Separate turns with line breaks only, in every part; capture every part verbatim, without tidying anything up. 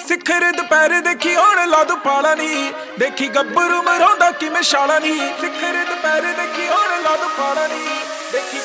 ਸਿਖਰ ਦੁਪਹਿਰ ਦੇਖੀ ਹੁਣ ਲਾ ਦੂ ਪਾਲਾ ਨੀ, ਦੇਖੀ ਗੱਭਰੂ ਮਰਾਉਂਦਾ ਕਿਵੇਂ ਛਾਲਾ ਨੀ। ਸਿਖਰ ਦੁਪਹਿਰ ਦੇਖੀ ਹੁਣ ਲਾ ਦੂ ਪਾਲਾ ਨੀ, ਦੇਖੀ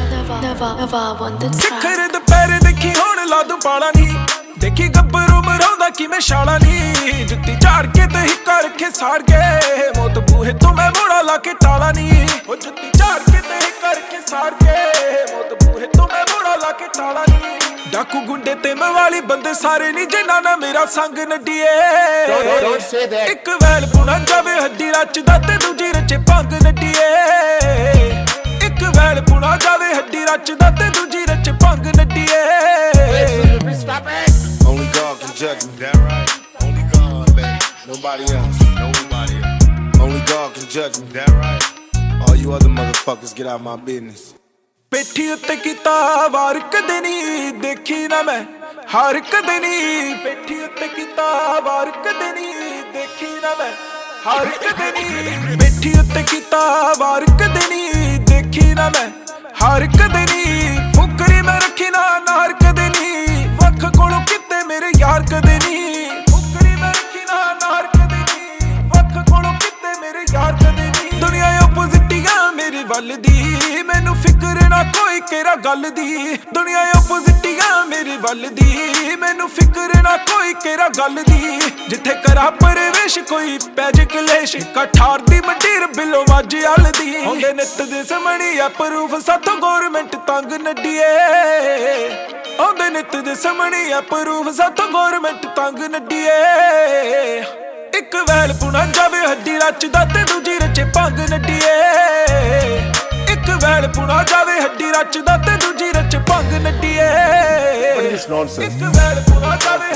ਸਿਖਰ ਦੁਪਹਿਰ ਦੇਖੀ ਹੁਣ ਲਾ ਦੂ ਪਾਲਾ ਨੀ, ਦੇਖੀ ਗੱਭਰੂ ਮਰਾਉਂਦਾ ਕਿਵੇਂ ਛਾਲਾ ਨੀ। ਜੁੱਤੀ ਝਾੜ ਕੇ ਤੇ ਹਿੱਕਾ ਰੱਖੇ ਸਾੜ ਕੇ, ਮੌਤ ਬੂਹੇ ਤੋਂ ਮੈਂ ਮੋੜਾ ਲਾ ਕੇ ਟਾਲਾ ਨੀ। ਉਹ ਜੁੱਤੀ ਝਾੜ ਕੇ ਤੇ ਹਿੱਕਾ ਰੱਖੇ ਸਾੜ ਕੇ, ਮੌਤ ਬੂਹੇ ਤੋਂ ਮੈਂ ਮੋੜਾ ਲਾ ਕੇ ਟਾਲਾ ਨੀ। ਡਾਕੂ ਗੁੰਡੇ ਤੇ ਮਵਾਲੀ ਬੰਦੇ ਸਾਰੇ ਨੀ ਜਿਨ੍ਹਾਂ ਨਾ ਮੇਰਾ ਸੰਗ ਨੱਡੀਏ। ਇੱਕ ਵੈਲ ਪੁਣਾ ਜਾਵੇ ਹੱਡੀ ਰਚਦਾ ਤੇ ਦੂਜੀ ਰਚੇ ਭੰਗ ਨੱਡੀਏ। ਇੱਕ ਵੈਲ ਪੁਣਾ ਜਾਵੇ ਹੱਡੀ ਰਚਦਾ ਤੇ ਦੂਜੀ ਰਚੇ ਭੰਗ ਨੱਡੀਏ।
Only God can judge me, that right? Only God, baby. Nobody else, nobody else. Only God can judge me, that right? All you other motherfuckers get out my business.
ਪੇਠੀ ਉੱਤੇ ਕੀਤਾ ਵਾਰ ਕਦੇ ਨੀ ਦੇਖੀ ਨਾ ਮੈਂ ਹਾਰ ਕਦੇ ਨੀ। ਪੇਠੀ ਉੱਤੇ ਕੀਤਾ ਵਾਰ ਕਦੇ ਨੀ ਦੇਖੀ ਨਾ ਮੈਂ ਹਾਰ ਕਦੇ ਨੀ। ਪੇਠੀ ਉੱਤੇ ਕੀਤਾ ਵਾਰ ਕਦੇ ਨੀ ਦੇਖੀ ਨਾ ਮੈਂ ਹਾਰ ਕਦੇ ਨੀ। ਫੁਕਰੀ ਮੈਂ ਰੱਖੀ ਨਾ ਨਾਰ ਕਦੇ ਨੀ, ਵੱਖ ਕੋਲੋਂ ਕਿਤੇ ਮੇਰੇ ਯਾਰ ਕਦੇ ਨੀ। ਫੁਕਰੀ ਮੈਂ ਰੱਖੀ ਨਾ ਨਾਰ ਕਦੇ ਨੀ, ਵੱਖ ਕੋਲੋਂ ਕਿਤੇ ਮੇਰੇ ਯਾਰ ਕਦੇ ਨੀ। ਦੁਨੀਆ ਆਪੋਜ਼ਿਟੀਆਂ ਮੇਰੇ ਵੱਲ ਦੀ, ਮੈਨੂੰ ਫਿਕਰ ਨਾ ਕੋਈ ਕਿਹੜਾ ਗੱਲ ਦੀ। ਦੁਨੀਆ ਆਪੋਜ਼ਿਟੀਆਂ ਮੇਰੇ ਵੱਲ ਦੀ, ਮੈਨੂੰ ਫਿਕਰ ਨਾ ਕੋਈ ਕਿਹੜਾ ਗੱਲ ਦੀ। ਜਿੱਥੇ ਕਰਾ ਪਰਵੇਸ਼ ਕੋਈ ਪੈ ਜੇ ਕਲੇਸ਼, ਕਠਾਰ ਦੀ ਮੰਡੀਰ ਬਿੱਲੋ ਮੱਝ ਅਲਦੀ। ਹੁੰਦੇ ਨਿੱਤ ਦੇ ਸਮਣੀ ਆ ਪ੍ਰੂਫ ਸਾਥੋਂ ਗੌਰਮੈਂਟ ਤੰਗ ਨੱਡੀਏ। ਆਉਂਦੇ ਨਿੱਤ ਦੇ ਸਮਣੀ ਆ ਪ੍ਰੂਫ ਸਾਥੋਂ ਗੌਰਮੈਂਟ ਤੰਗ ਨੱਡੀਏ। ਇੱਕ ਵੈਲ ਪੁਣਾ ਜਾਵੇ ਹੱਡੀ ਰਚਦਾ ਤੇ ਦੂਜੀ ਰਚੇ ਭੰਗ ਨੱਡੀਏ। ਇੱਕ ਵੈਲ ਪੁਣਾ ਜਾਵੇ ਹੱਡੀ ਰਚਦਾ ਤੇ ਦੂਜੀ ਰਚ ਭੰਗ ਨੱਡੀਏ। ਇੱਕ ਵੈਲ ਪੁਣਾ ਜਾਵੇ